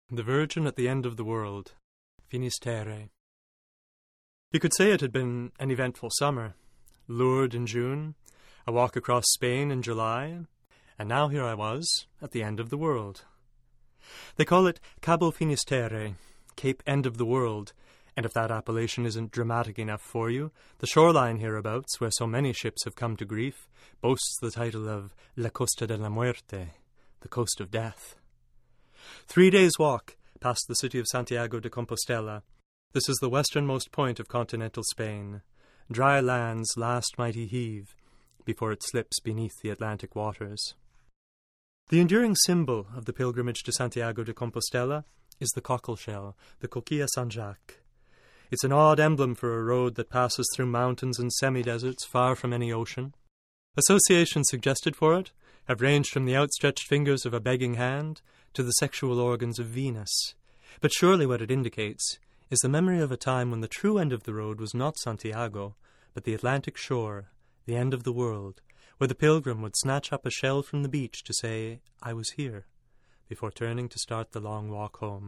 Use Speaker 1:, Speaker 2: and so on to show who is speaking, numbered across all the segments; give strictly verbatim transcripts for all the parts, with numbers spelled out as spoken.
Speaker 1: The Virgin at the End of the World, Finisterre. You could say it had been an eventful summer. Lourdes in June, a walk across Spain in July, and now here I was, at the end of the world. They call it Cabo Finisterre, Cape End of the World, and if that appellation isn't dramatic enough for you, the shoreline hereabouts, where so many ships have come to grief, boasts the title of La Costa de la Muerte, the Coast of Death. Three days' walk past the city of Santiago de Compostela. This is the westernmost point of continental Spain, dry land's last mighty heave, before it slips beneath the Atlantic waters. The enduring symbol of the pilgrimage to Santiago de Compostela is the cockleshell, the Coquilla San Jacques. It's an odd emblem for a road that passes through mountains and semi-deserts far from any ocean. Associations suggested for it have ranged from the outstretched fingers of a begging hand to the sexual organs of Venus. But surely what it indicates is the memory of a time when the true end of the road was not Santiago, but the Atlantic shore, the end of the world, where the pilgrim would snatch up a shell from the beach to say, "I was here," before turning to start the long walk home.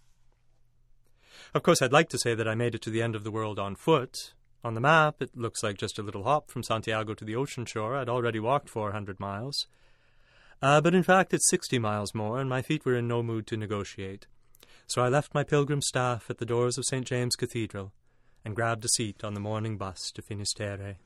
Speaker 1: Of course, I'd like to say that I made it to the end of the world on foot. On the map, it looks like just a little hop from Santiago to the ocean shore. I'd already walked four hundred miles. Uh, but in fact, it's sixty miles more, and my feet were in no mood to negotiate. So I left my pilgrim staff at the doors of Saint James Cathedral and grabbed a seat on the morning bus to Finisterre.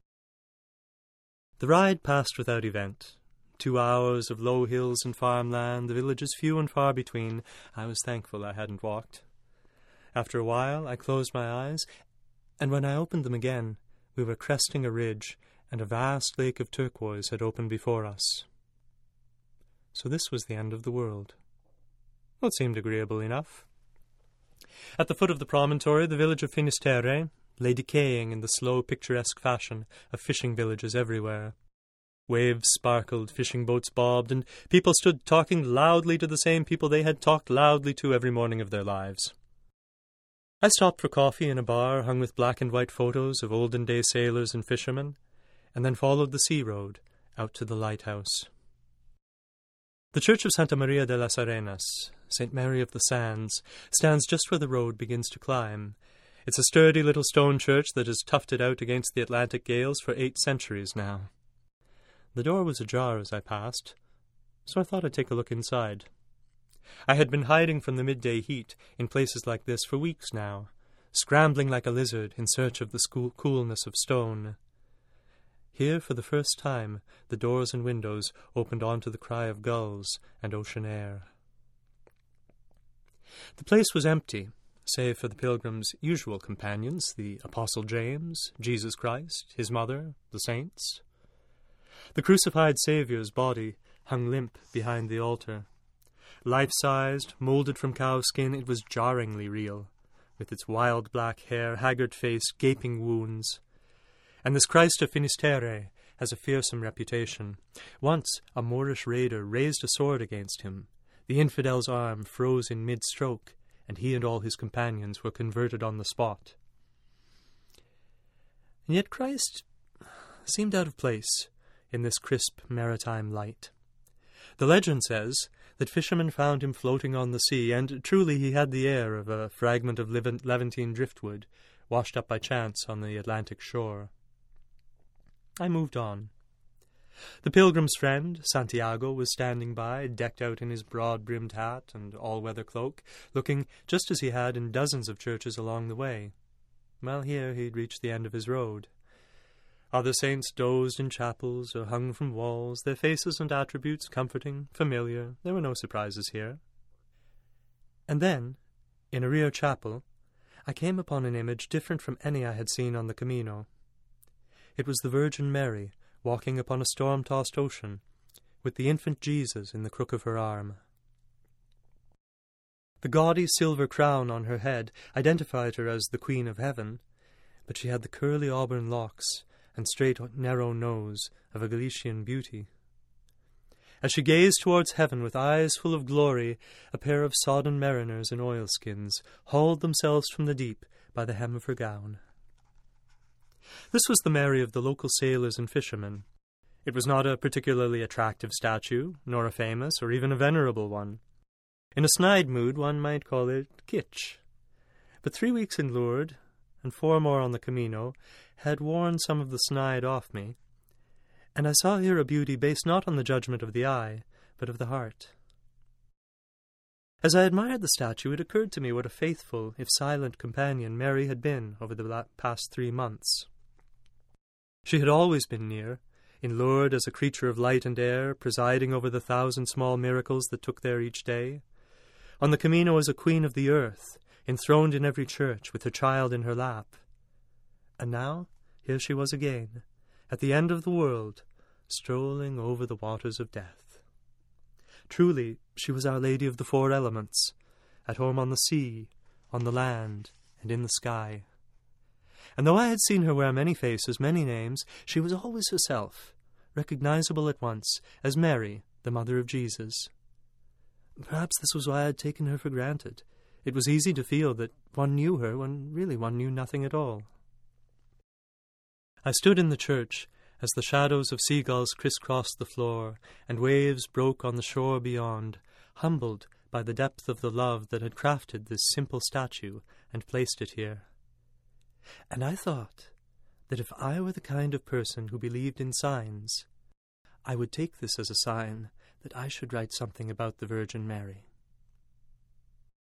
Speaker 1: The ride passed without event. Two hours of low hills and farmland, the villages few and far between. I was thankful I hadn't walked. After a while, I closed my eyes, and when I opened them again, we were cresting a ridge, and a vast lake of turquoise had opened before us. So this was the end of the world. Well, it seemed agreeable enough. At the foot of the promontory, the village of Finisterre lay decaying in the slow, picturesque fashion of fishing villages everywhere. Waves sparkled, fishing boats bobbed, and people stood talking loudly to the same people they had talked loudly to every morning of their lives. I stopped for coffee in a bar hung with black and white photos of olden-day sailors and fishermen, and then followed the sea road out to the lighthouse. The church of Santa Maria de las Arenas, Saint Mary of the Sands, stands just where the road begins to climb. It's a sturdy little stone church that has toughed it out against the Atlantic gales for eight centuries now. The door was ajar as I passed, so I thought I'd take a look inside. I had been hiding from the midday heat in places like this for weeks now, scrambling like a lizard in search of the school coolness of stone. Here, for the first time, the doors and windows opened onto the cry of gulls and ocean air. The place was empty, save for the pilgrim's usual companions, the Apostle James, Jesus Christ, his mother, the saints. The crucified Saviour's body hung limp behind the altar. Life-sized, moulded from cow skin, it was jarringly real, with its wild black hair, haggard face, gaping wounds. And this Christ of Finisterre has a fearsome reputation. Once a Moorish raider raised a sword against him. The infidel's arm froze in mid-stroke, and he and all his companions were converted on the spot. And yet Christ seemed out of place in this crisp maritime light. The legend says that fishermen found him floating on the sea, and truly he had the air of a fragment of Levantine driftwood, washed up by chance on the Atlantic shore. I moved on. The pilgrim's friend, Santiago, was standing by, decked out in his broad-brimmed hat and all-weather cloak, looking just as he had in dozens of churches along the way. Well, here he'd reached the end of his road. Other saints dozed in chapels or hung from walls, their faces and attributes comforting, familiar. There were no surprises here. And then, in a rear chapel, I came upon an image different from any I had seen on the Camino. It was the Virgin Mary walking upon a storm-tossed ocean, with the infant Jesus in the crook of her arm. The gaudy silver crown on her head identified her as the Queen of Heaven, but she had the curly auburn locks and straight narrow nose of a Galician beauty. As she gazed towards heaven with eyes full of glory, a pair of sodden mariners in oilskins hauled themselves from the deep by the hem of her gown. This was the Mary of the local sailors and fishermen. It was not a particularly attractive statue, nor a famous or even a venerable one. In a snide mood one might call it kitsch. But three weeks in Lourdes, and four more on the Camino, had worn some of the snide off me, and I saw here a beauty based not on the judgment of the eye, but of the heart. As I admired the statue, it occurred to me what a faithful, if silent, companion Mary had been over the past three months. She had always been near, in Lourdes as a creature of light and air, presiding over the thousand small miracles that took there each day, on the Camino as a queen of the earth, enthroned in every church, with her child in her lap. And now, here she was again, at the end of the world, strolling over the waters of death. Truly, she was Our Lady of the Four Elements, at home on the sea, on the land, and in the sky. And though I had seen her wear many faces, many names, she was always herself, recognizable at once as Mary, the mother of Jesus. Perhaps this was why I had taken her for granted. It was easy to feel that one knew her when really one knew nothing at all. I stood in the church as the shadows of seagulls crisscrossed the floor, and waves broke on the shore beyond, humbled by the depth of the love that had crafted this simple statue and placed it here. And I thought that if I were the kind of person who believed in signs, I would take this as a sign that I should write something about the Virgin Mary.